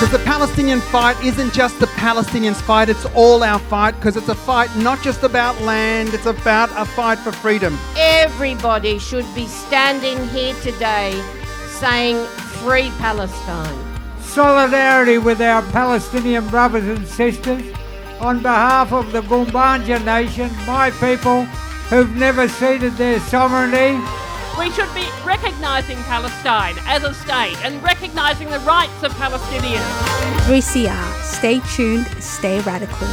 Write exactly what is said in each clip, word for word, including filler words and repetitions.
Because the Palestinian fight isn't just the Palestinians' fight, it's all our fight, because it's a fight not just about land, it's about a fight for freedom. Everybody should be standing here today saying, Free Palestine. Solidarity with our Palestinian brothers and sisters on behalf of the Gumbaynggirr Nation, my people who've never ceded their sovereignty. We should be recognising Palestine as a state and recognising the rights of Palestinians. three C R. Stay tuned, stay radical.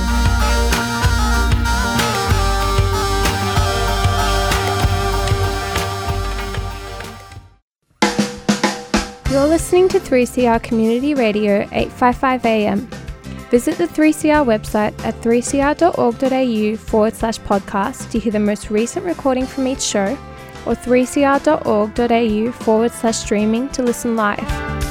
You're listening to three C R Community Radio eight fifty-five A M. Visit the three C R website at three c r dot org dot a u forward slash podcast to hear the most recent recording from each show, or three c r dot org dot a u forward slash streaming to listen live.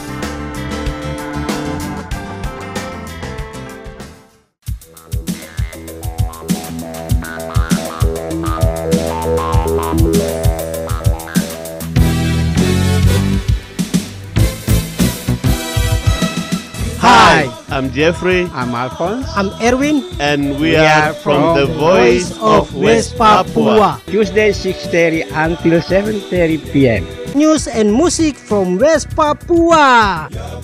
Hi, I'm Jeffrey. I'm Alphonse. I'm Erwin. And we, we are, are from, from the Voice of West Papua. Tuesday six thirty until seven thirty p m News and music from West Papua.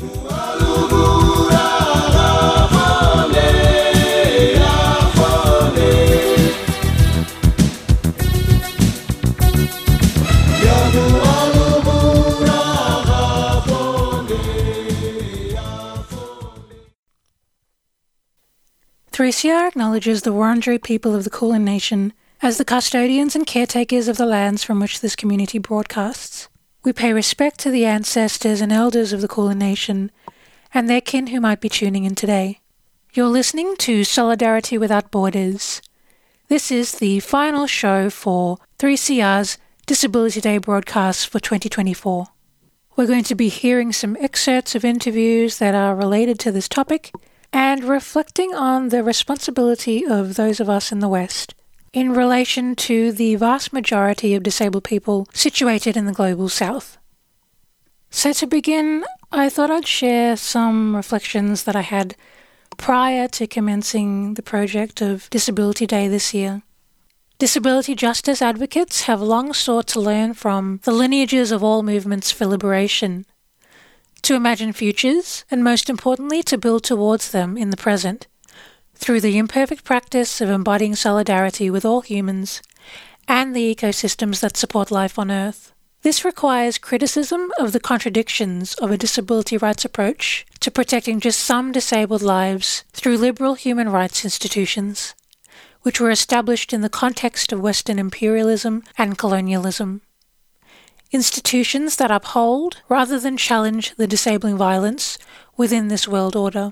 three C R acknowledges the Wurundjeri people of the Kulin Nation as the custodians and caretakers of the lands from which this community broadcasts. We pay respect to the ancestors and elders of the Kulin Nation and their kin who might be tuning in today. You're listening to Solidarity Without Borders. This is the final show for three C R's Disability Day broadcast for twenty twenty-four. We're going to be hearing some excerpts of interviews that are related to this topic and reflecting on the responsibility of those of us in the West in relation to the vast majority of disabled people situated in the global South. So to begin, I thought I'd share some reflections that I had prior to commencing the project of Disability Day this year. Disability justice advocates have long sought to learn from the lineages of all movements for liberation, to imagine futures, and most importantly, to build towards them in the present, through the imperfect practice of embodying solidarity with all humans and the ecosystems that support life on Earth. This requires criticism of the contradictions of a disability rights approach to protecting just some disabled lives through liberal human rights institutions, which were established in the context of Western imperialism and colonialism. Institutions that uphold rather than challenge the disabling violence within this world order.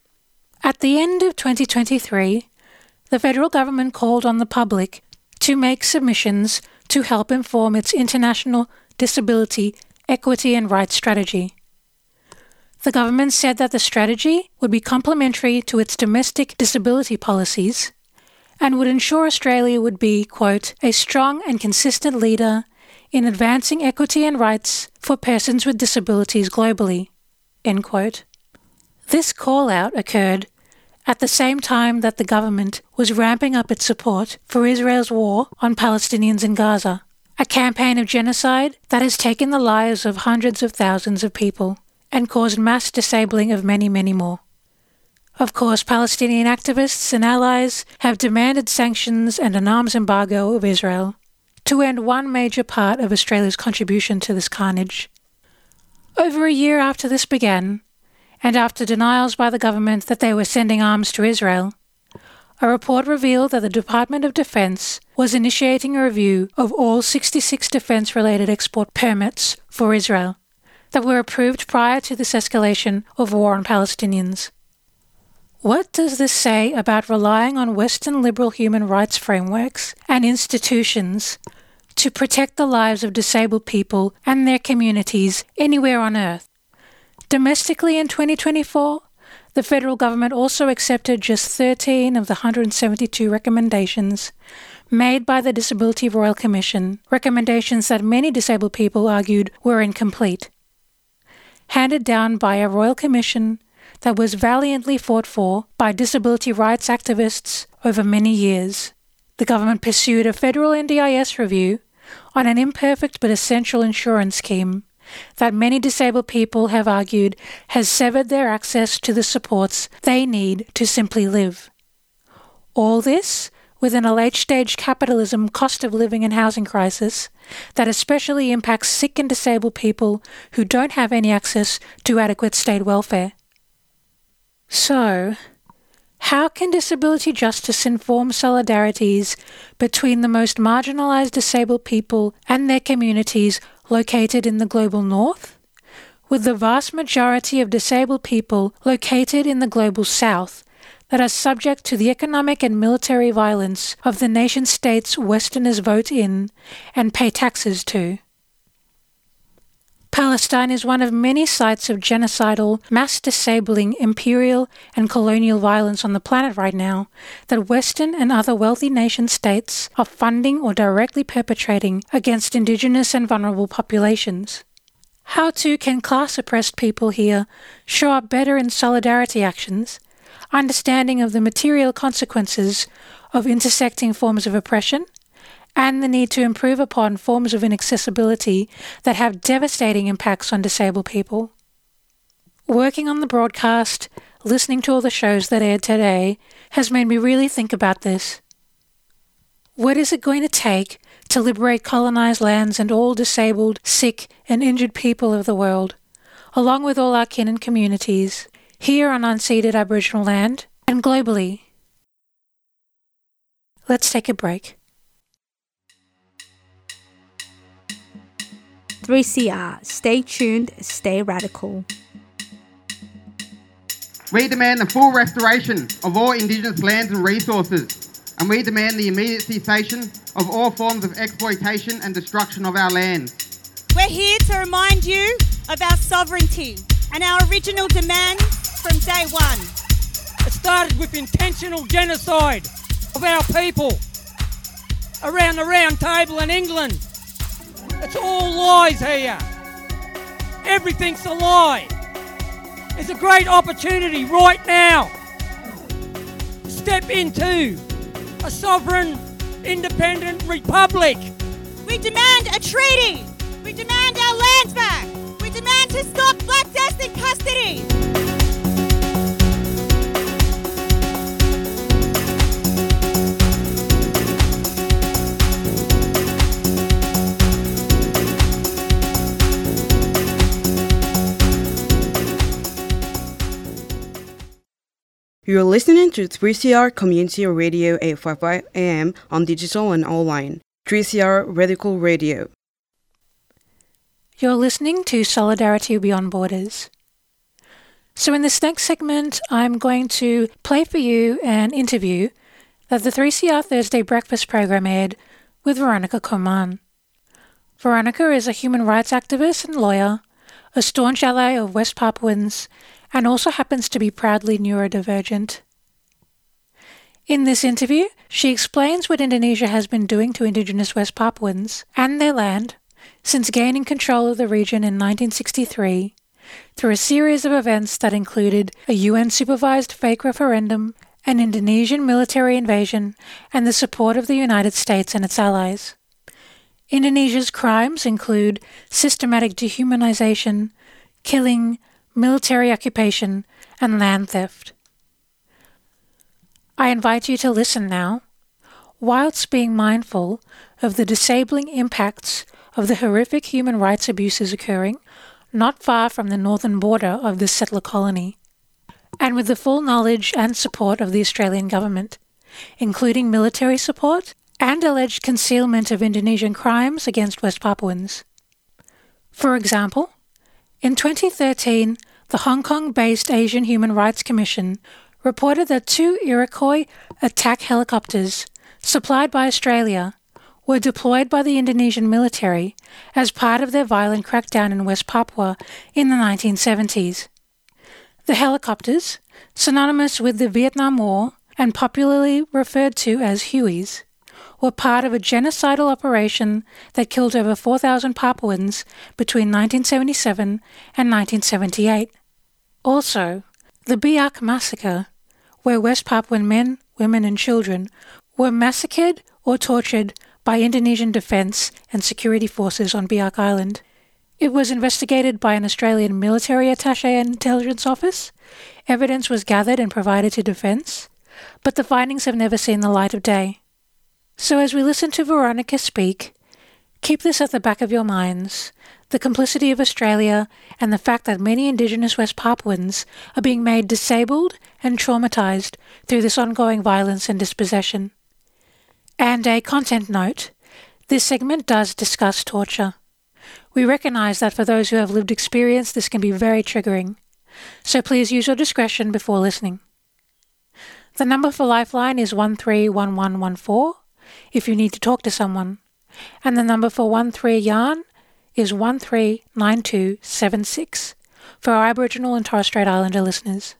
At the end of twenty twenty-three, the federal government called on the public to make submissions to help inform its international disability, equity and rights strategy. The government said that the strategy would be complementary to its domestic disability policies and would ensure Australia would be, quote, a strong and consistent leader in advancing equity and rights for persons with disabilities globally, end quote. This call-out occurred at the same time that the government was ramping up its support for Israel's war on Palestinians in Gaza, a campaign of genocide that has taken the lives of hundreds of thousands of people and caused mass disabling of many, many more. Of course, Palestinian activists and allies have demanded sanctions and an arms embargo of Israel to end one major part of Australia's contribution to this carnage. Over a year after this began, and after denials by the government that they were sending arms to Israel, a report revealed that the Department of Defence was initiating a review of all sixty-six defence-related export permits for Israel that were approved prior to this escalation of war on Palestinians. What does this say about relying on Western liberal human rights frameworks and institutions to protect the lives of disabled people and their communities anywhere on Earth? Domestically in twenty twenty-four, the federal government also accepted just thirteen of the one hundred seventy-two recommendations made by the Disability Royal Commission, recommendations that many disabled people argued were incomplete. Handed down by a Royal Commission that was valiantly fought for by disability rights activists over many years. The government pursued a federal N D I S review on an imperfect but essential insurance scheme that many disabled people have argued has severed their access to the supports they need to simply live. All this within a late-stage capitalism cost of living and housing crisis that especially impacts sick and disabled people who don't have any access to adequate state welfare. So, how can disability justice inform solidarities between the most marginalised disabled people and their communities located in the global north, with the vast majority of disabled people located in the global south that are subject to the economic and military violence of the nation-states Westerners vote in and pay taxes to? Palestine is one of many sites of genocidal, mass-disabling, imperial and colonial violence on the planet right now that Western and other wealthy nation-states are funding or directly perpetrating against Indigenous and vulnerable populations. How too can class-oppressed people here show up better in solidarity actions, understanding of the material consequences of intersecting forms of oppression, and the need to improve upon forms of inaccessibility that have devastating impacts on disabled people? Working on the broadcast, listening to all the shows that aired today, has made me really think about this. What is it going to take to liberate colonized lands and all disabled, sick, and injured people of the world, along with all our kin and communities, here on unceded Aboriginal land and globally? Let's take a break. three C R. Stay tuned, stay radical. We demand the full restoration of all Indigenous lands and resources, and we demand the immediate cessation of all forms of exploitation and destruction of our lands. We're here to remind you of our sovereignty and our original demands from day one. It started with intentional genocide of our people around the round table in England. It's all lies here. Everything's a lie. There's a great opportunity right now to step into a sovereign, independent republic. We demand a treaty. We demand our lands back. We demand to stop Black Death in custody. You're listening to three C R Community Radio eight fifty-five A M on digital and online. three C R Radical Radio. You're listening to Solidarity Beyond Borders. So in this next segment, I'm going to play for you an interview that the three C R Thursday Breakfast program aired with Veronica Coman. Veronica is a human rights activist and lawyer, a staunch ally of West Papuans, and also happens to be proudly neurodivergent. In this interview, she explains what Indonesia has been doing to Indigenous West Papuans and their land since gaining control of the region in nineteen sixty-three through a series of events that included a U N-supervised fake referendum, an Indonesian military invasion, and the support of the United States and its allies. Indonesia's crimes include systematic dehumanization, killing, military occupation, and land theft. I invite you to listen now, whilst being mindful of the disabling impacts of the horrific human rights abuses occurring not far from the northern border of this settler colony, and with the full knowledge and support of the Australian government, including military support and alleged concealment of Indonesian crimes against West Papuans. For example, in twenty thirteen, the Hong Kong-based Asian Human Rights Commission reported that two Iroquois attack helicopters supplied by Australia were deployed by the Indonesian military as part of their violent crackdown in West Papua in the nineteen seventies. The helicopters, synonymous with the Vietnam War and popularly referred to as Hueys, were part of a genocidal operation that killed over four thousand Papuans between nineteen seventy-seven and nineteen seventy-eight. Also, The Biak Massacre, where West Papuan men, women and children were massacred or tortured by Indonesian defence and security forces on Biak Island. It was investigated by an Australian military attaché and intelligence office. Evidence was gathered and provided to defence, but the findings have never seen the light of day. So as we listen to Veronica speak, keep this at the back of your minds, the complicity of Australia and the fact that many Indigenous West Papuans are being made disabled and traumatised through this ongoing violence and dispossession. And a content note, this segment does discuss torture. We recognise that for those who have lived experience, this can be very triggering. So please use your discretion before listening. The number for Lifeline is one three one one one four if you need to talk to someone. And the number for one three yarn is one three nine two seven six for our Aboriginal and Torres Strait Islander listeners.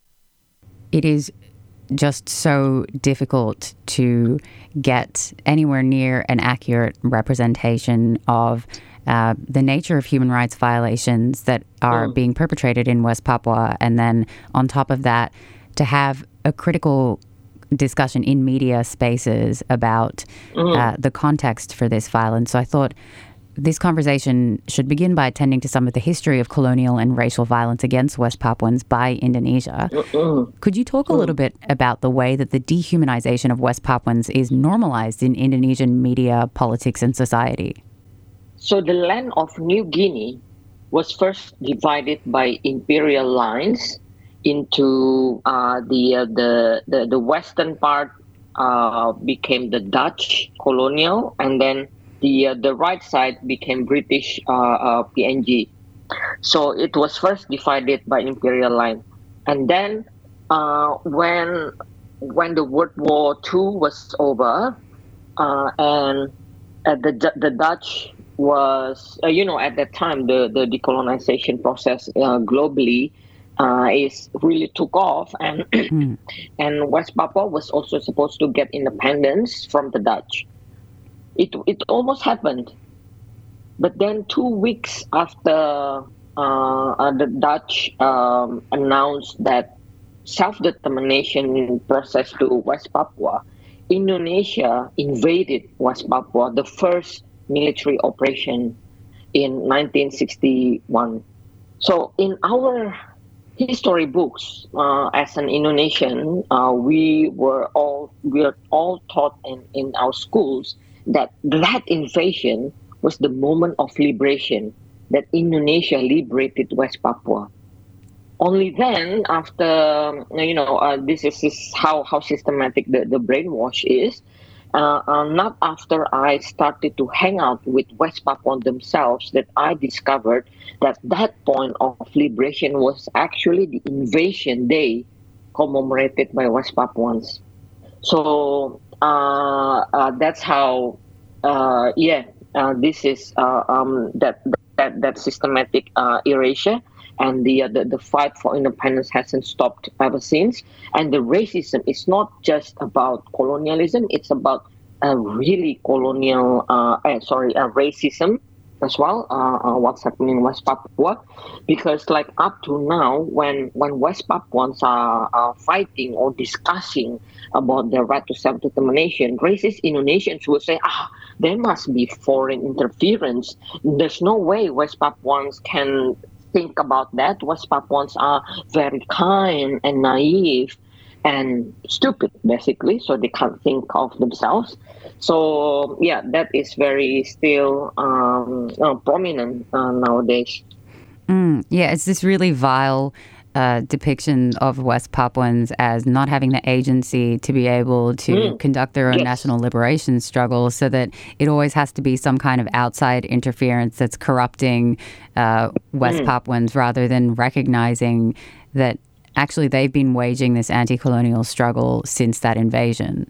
It is just so difficult to get anywhere near an accurate representation of uh, the nature of human rights violations that are mm. being perpetrated in West Papua. And then on top of that, to have a critical discussion in media spaces about mm. uh, the context for this violence. So I thought this conversation should begin by attending to some of the history of colonial and racial violence against West Papuans by Indonesia. Uh-uh. Could you talk a little bit about the way that the dehumanization of West Papuans is normalized in Indonesian media, politics, and society? So the land of New Guinea was first divided by imperial lines into uh, the, uh, the the the western part uh, became the Dutch colonial, and then the uh, the right side became British uh, uh, P N G. So it was first divided by imperial line, and then uh, when when the World War Two was over, uh, and uh, the the Dutch was uh, you know at that time the the decolonization process uh, globally uh, is really took off, and mm. and West Papua was also supposed to get independence from the Dutch. It it almost happened, but then two weeks after uh, uh, the Dutch um, announced that self-determination process to West Papua, Indonesia invaded West Papua, the first military operation in nineteen sixty-one. So in our history books, uh, as an Indonesian, uh, we were all we were all taught in, in our schools that that invasion was the moment of liberation, that Indonesia liberated West Papua. Only then, after, you know, uh, this is, is how, how systematic the, the brainwash is, uh, uh, not after I started to hang out with West Papuan themselves that I discovered that that point of liberation was actually the invasion day commemorated by West Papuans. So uh, uh, that's how, uh, yeah, uh, this is uh, um, that, that that systematic uh, erasure. And the, uh, the the fight for independence hasn't stopped ever since. And the racism is not just about colonialism; it's about uh, really colonial, uh, uh, sorry, uh, racism as well. Uh, uh, what's happening in West Papua? Because like up to now, when when West Papuans are, are fighting or discussing about their right to self-determination, racist Indonesians will say, ah, there must be foreign interference. There's no way West Papuans can think about that. West Papuans are very kind and naive and stupid, basically, so they can't think of themselves. So, yeah, that is very still um, uh, prominent uh, nowadays. Mm, yeah, it's this really vile uh, depiction of West Papuans as not having the agency to be able to mm. conduct their own yes. national liberation struggle, so that it always has to be some kind of outside interference that's corrupting uh, West mm. Papuans, rather than recognizing that actually they've been waging this anti-colonial struggle since that invasion.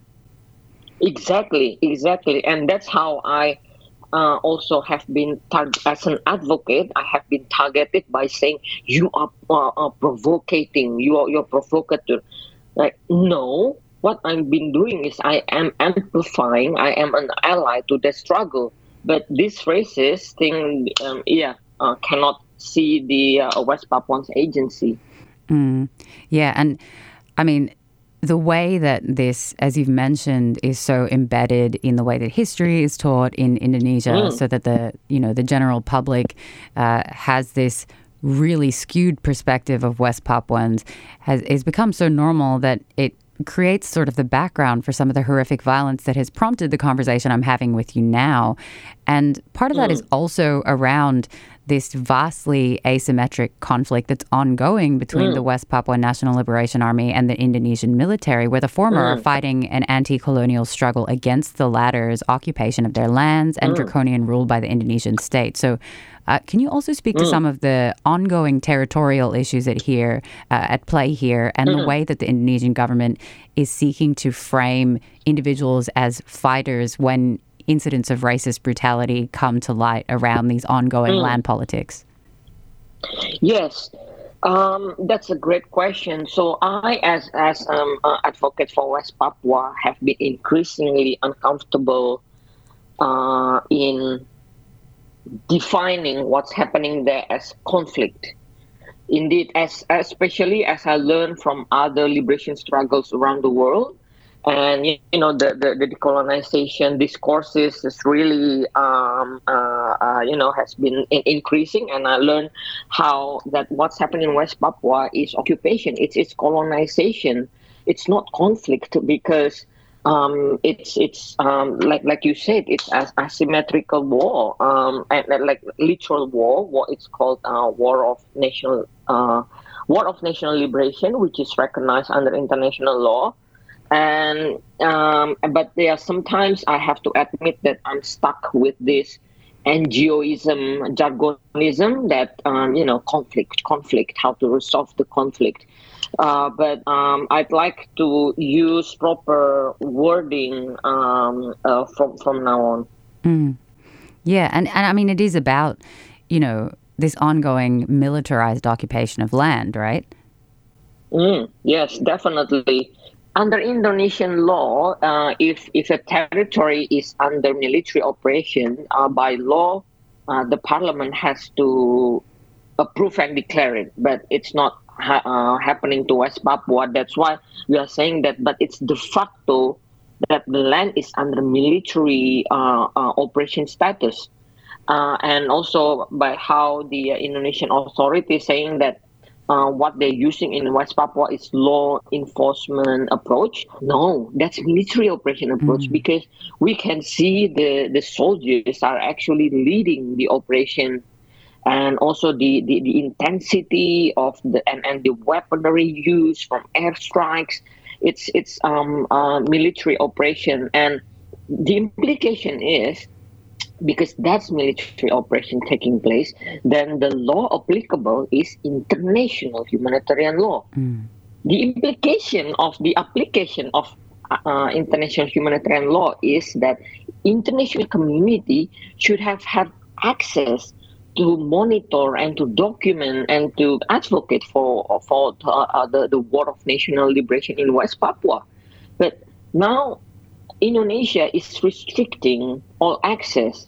Exactly, exactly. And that's how I uh, also have been, tar- as an advocate, I have been targeted by saying, you are uh, uh, provocating, you are, you're provocateur. Like, no, what I've been doing is I am amplifying, I am an ally to the struggle. But this racist thing, um, yeah, uh, cannot see the uh, West Papuans agency. Mm. Yeah, and I mean, the way that this, as you've mentioned, is so embedded in the way that history is taught in Indonesia, mm. so that the you know the general public uh, has this really skewed perspective of West Papuans, has is become so normal that it creates sort of the background for some of the horrific violence that has prompted the conversation I'm having with you now. And part of that mm. is also around this vastly asymmetric conflict that's ongoing between mm. the West Papua National Liberation Army and the Indonesian military, where the former mm. are fighting an anti-colonial struggle against the latter's occupation of their lands and mm. draconian rule by the Indonesian state. So uh, can you also speak to mm. some of the ongoing territorial issues at here uh, at play here, and mm. the way that the Indonesian government is seeking to frame individuals as fighters when incidents of racist brutality come to light around these ongoing mm. land politics? Yes, um, that's a great question. So I, as as um, uh, advocate for West Papua, have been increasingly uncomfortable uh, in defining what's happening there as conflict. Indeed, as especially as I learned from other liberation struggles around the world. And, you know, the, the, the decolonization discourses is really, um, uh, uh, you know, has been in- increasing. And I learned how that what's happening in West Papua is occupation. It's it's colonization. It's not conflict, because um, it's it's um, like like you said, it's as asymmetrical war, um, and, and like literal war. What it's called uh, war of national uh, war of national liberation, which is recognized under international law. And um, but there are sometimes I have to admit that I'm stuck with this NGOism, jargonism that um, you know conflict, conflict, how to resolve the conflict. Uh, but um, I'd like to use proper wording um, uh, from from now on. Mm. Yeah, and and I mean it is about you know this ongoing militarized occupation of land, right? Mm, yes, definitely. Under Indonesian law, uh, if if a territory is under military operation, uh, by law, uh, the parliament has to approve and declare it. But it's not ha- uh, happening to West Papua. That's why we are saying that. But it's de facto that the land is under military uh, uh, operation status, uh, and also by how the uh, Indonesian authorities saying that. Uh, what they're using in West Papua is law enforcement approach. No, that's military operation approach, mm. because we can see the, the soldiers are actually leading the operation, and also the, the, the intensity of the and, and the weaponry used from airstrikes. It's it's um uh, military operation, and the implication is, because that's military operation taking place, then the law applicable is international humanitarian law. Mm. The implication of the application of uh, international humanitarian law is that international community should have had access to monitor and to document and to advocate for for uh, the, the war of national liberation in West Papua. But now Indonesia is restricting all access,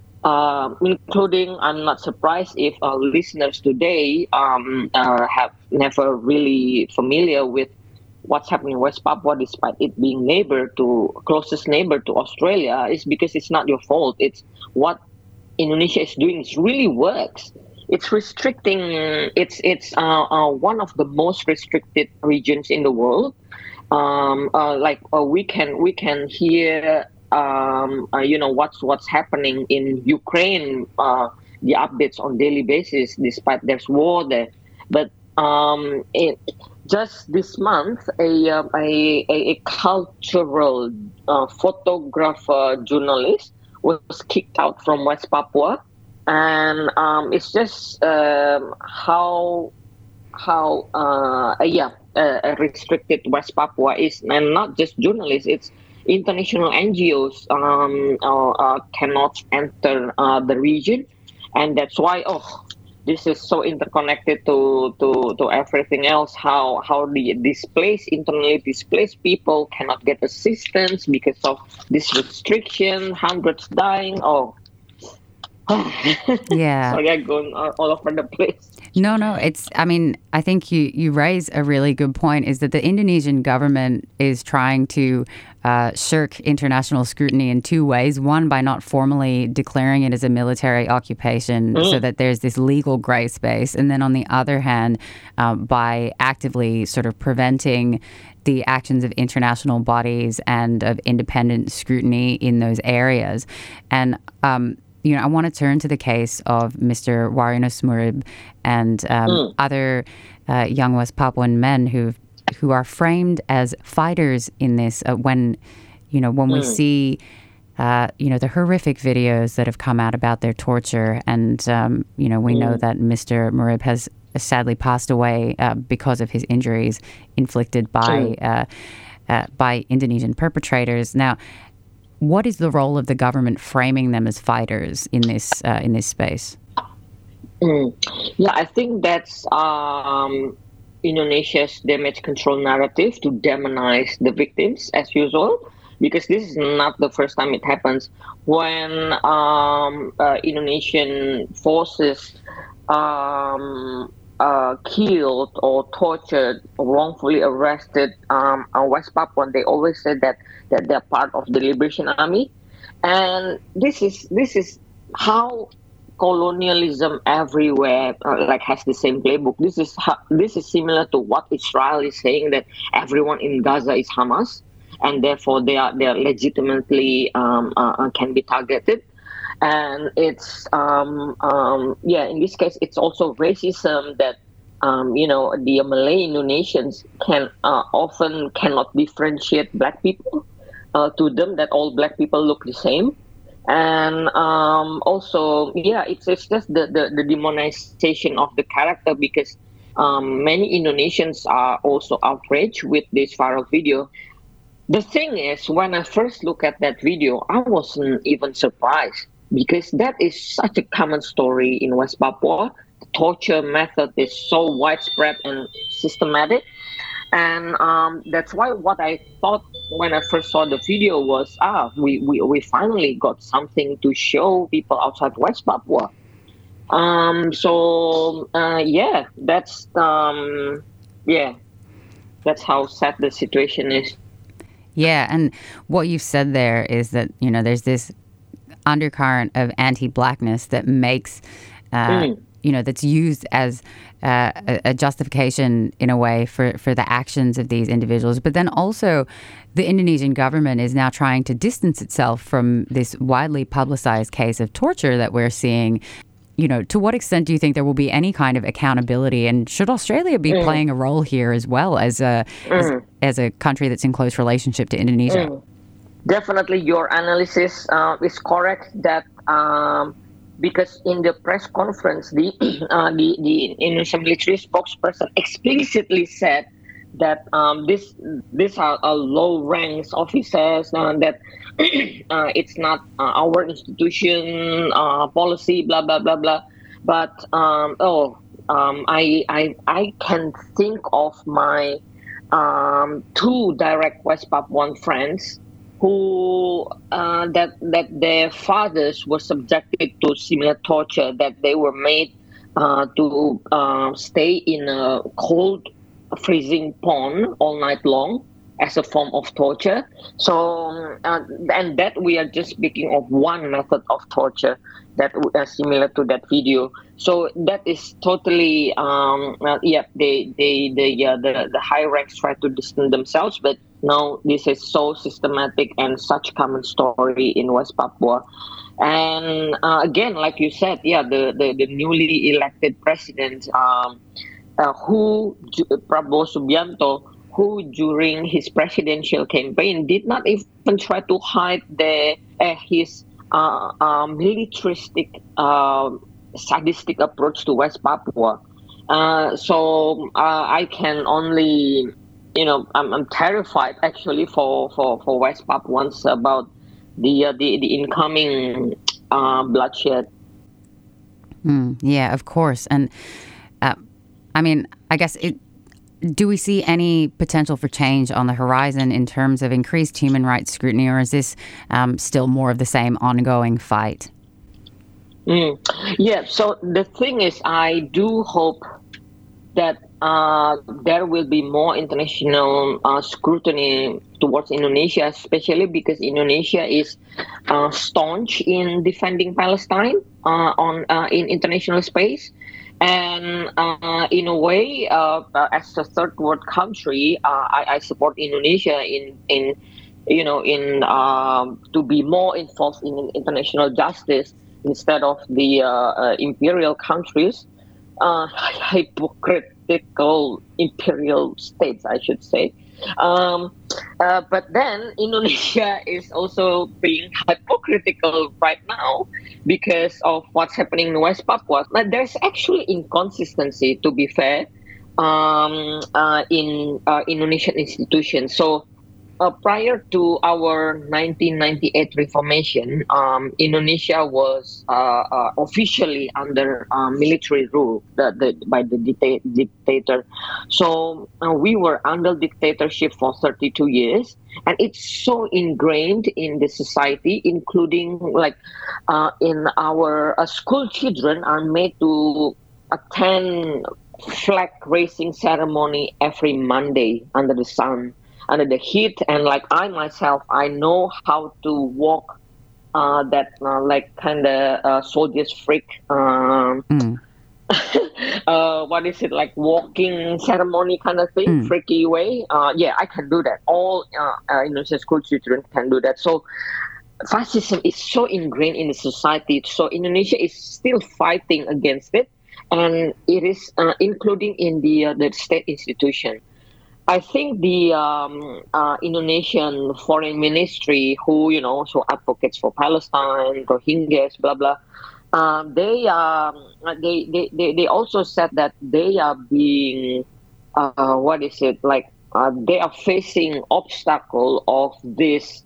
uh, including, I'm not surprised if our listeners today um, uh, have never really familiar with what's happening in West Papua, despite it being neighbor to closest neighbor to Australia, is because it's not your fault. It's what Indonesia is doing. It really works. It's restricting. It's it's uh, uh, one of the most restricted regions in the world. Um, uh, like uh, we can we can hear um, uh, you know what's what's happening in Ukraine. Uh, the updates on daily basis, despite there's war there. But um, it, just this month, a uh, a, a cultural uh, photographer journalist was kicked out from West Papua, and um, it's just um, how how uh, yeah uh, restricted West Papua is, and not just journalists. It's international N G Os um, uh, uh, cannot enter uh, the region, and that's why oh. This is so interconnected to, to, to everything else. How how the displaced, internally displaced people cannot get assistance because of this restriction. Hundreds dying. Oh, yeah. Sorry, I'm going all over the place. No, no, it's, I mean, I think you, you raise a really good point, is that the Indonesian government is trying to uh, shirk international scrutiny in two ways. One, by not formally declaring it as a military occupation mm. so that there's this legal gray space. And then on the other hand, um, by actively sort of preventing the actions of international bodies and of independent scrutiny in those areas. And, um, you know, I want to turn to the case of Mister Warinus Murib and um, mm. other uh, young West Papuan men who who are framed as fighters in this. Uh, when, you know, when mm. we see, uh, you know, the horrific videos that have come out about their torture, and um, you know, we mm. know that Mister Murib has sadly passed away uh, because of his injuries inflicted by uh, uh, by Indonesian perpetrators. Now, what is the role of the government framing them as fighters in this uh, in this space? Mm. Yeah, I think that's um, Indonesia's damage control narrative to demonize the victims as usual, because this is not the first time it happens. When um, uh, Indonesian forces um, uh, killed or tortured or wrongfully arrested um, uh, West Papua, they always said that that they're part of the Liberation Army, and this is this is how colonialism everywhere uh, like has the same playbook. This is how, this is similar to what Israel is saying, that everyone in Gaza is Hamas, and therefore they are they are legitimately um, uh, can be targeted. And it's um, um, yeah, in this case, it's also racism that um, you know the Malay Indonesians can uh, often cannot differentiate black people. Uh, to them, that all black people look the same. And um, also, yeah, it's, it's just the, the, the demonization of the character, because um, many Indonesians are also outraged with this viral video. The thing is, when I first looked at that video, I wasn't even surprised, because that is such a common story in West Papua. The torture method is so widespread and systematic. And um, that's why what I thought when I first saw the video was, ah, we, we, we finally got something to show people outside West Papua. Um, so, uh, yeah, that's, um, yeah, that's how sad the situation is. Yeah, and what you've said there is that, you know, there's this undercurrent of anti-blackness that makes, uh, mm. you know, that's used as uh, a, a justification in a way for, for the actions of these individuals. But then also the Indonesian government is now trying to distance itself from this widely publicized case of torture that we're seeing. You know, to what extent do you think there will be any kind of accountability? And should Australia be mm. playing a role here as well as a, mm. as, as a country that's in close relationship to Indonesia? Mm. Definitely your analysis uh, is correct that um, because in the press conference, the uh, the, the Indonesian military spokesperson explicitly said that um, this these are uh, low ranks officers, uh, that uh, it's not uh, our institution uh, policy, blah blah blah blah. But um, oh, um, I I I can think of my um, two direct West Papuan friends who uh, that that their fathers were subjected to similar torture, that they were made uh, to uh, stay in a cold, freezing pond all night long as a form of torture. So, uh, and that we are just speaking of one method of torture that are similar to that video. So that is totally, um, uh, yeah, they, they, they, yeah, the, the high ranks try to distance themselves, but no, this is so systematic and such common story in West Papua. And uh, again, like you said, yeah, the, the, the newly elected president, um, uh, who, Prabowo Subianto, who during his presidential campaign did not even try to hide the, uh, his uh, uh, militaristic, uh, sadistic approach to West Papua. Uh, so uh, I can only, you know, I'm, I'm terrified actually for, for, for West Papuans about the uh, the, the incoming uh, bloodshed. Mm, yeah, of course. And uh, I mean, I guess it. Do we see any potential for change on the horizon in terms of increased human rights scrutiny, or is this um, still more of the same ongoing fight? Mm. Yeah, so the thing is, I do hope that uh, there will be more international uh, scrutiny towards Indonesia, especially because Indonesia is uh, staunch in defending Palestine uh, on uh, in international space. And uh, in a way, uh, uh, as a third world country, uh, I, I support Indonesia in in you know in um, to be more involved in international justice instead of the uh, uh, imperial countries, uh, hypocritical imperial states, I should say. Um, uh, but then Indonesia is also being hypocritical right now because of what's happening in West Papua. But there's actually inconsistency, to be fair, um, uh, in uh, Indonesian institutions. So uh, prior to our nineteen ninety-eight reformation, um, Indonesia was uh, uh, officially under uh, military rule the, the, by the dicta- dictator. So uh, we were under dictatorship for thirty-two years, and it's so ingrained in the society, including like uh, in our uh, school children are made to attend flag raising ceremony every Monday under the sun, under the heat. And like I myself, I know how to walk uh, that uh, like kind of uh, soldiers freak. Um, mm. uh, what is it, like walking ceremony kind of thing, Mm. freaky way? Uh, yeah, I can do that. All uh, uh, Indonesian school children can do that. So fascism is so ingrained in the society. So Indonesia is still fighting against it, and it is uh, including in the uh, the state institution. I think the um, uh, Indonesian foreign ministry, who you know, so advocates for Palestine, Rohingyas, blah blah. Uh, they, um, they they they they also said that they are being uh, what is it like uh, they are facing obstacle of this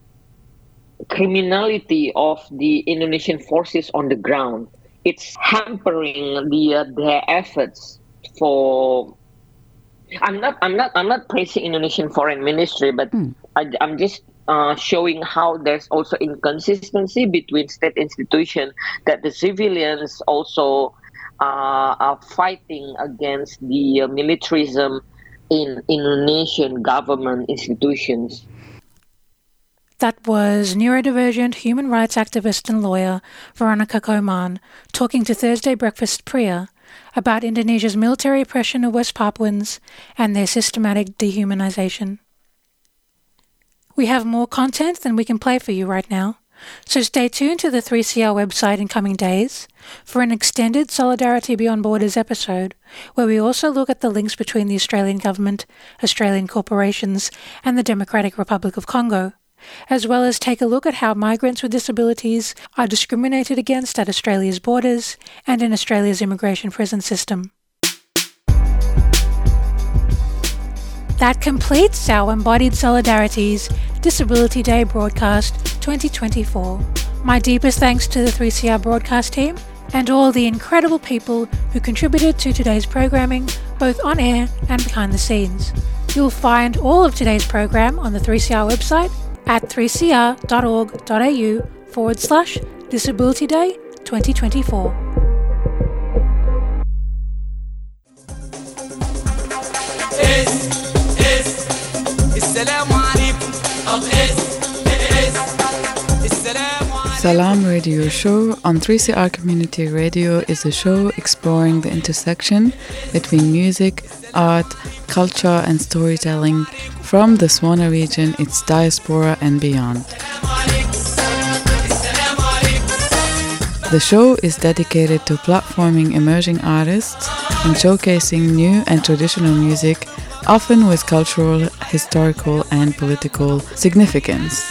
criminality of the Indonesian forces on the ground. It's hampering the uh, their efforts for. I'm not I'm not I'm not praising Indonesian foreign ministry, but mm. I, I'm just uh, showing how there's also inconsistency between state institutions, that the civilians also uh, are fighting against the uh, militarism in Indonesian government institutions. That was neurodivergent human rights activist and lawyer Veronica Koman talking to Thursday Breakfast Priya about Indonesia's military oppression of West Papuans and their systematic dehumanization. We have more content than we can play for you right now, so stay tuned to the three C R website in coming days for an extended Solidarity Beyond Borders episode, where we also look at the links between the Australian government, Australian corporations, and the Democratic Republic of Congo, as well as take a look at how migrants with disabilities are discriminated against at Australia's borders and in Australia's immigration prison system. That completes our Embodied Solidarities Disability Day broadcast twenty twenty-four. My deepest thanks to the three C R broadcast team and all the incredible people who contributed to today's programming, both on air and behind the scenes. You'll find all of today's program on the three C R website at three c r dot org dot a u forward slash Disability Day twenty twenty-four. Salam Radio Show on three C R Community Radio is a show exploring the intersection between music, art, culture and storytelling from the Swana region, its diaspora and beyond. The show is dedicated to platforming emerging artists and showcasing new and traditional music, often with cultural, historical and political significance.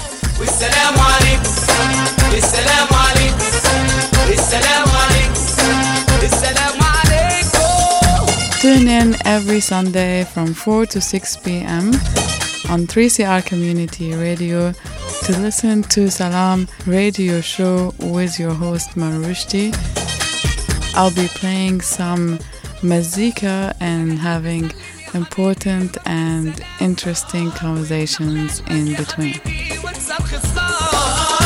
Tune in every Sunday from four to six p.m. on three C R Community Radio to listen to Salam Radio Show with your host Marushti. I'll be playing some mazika and having important and interesting conversations in between.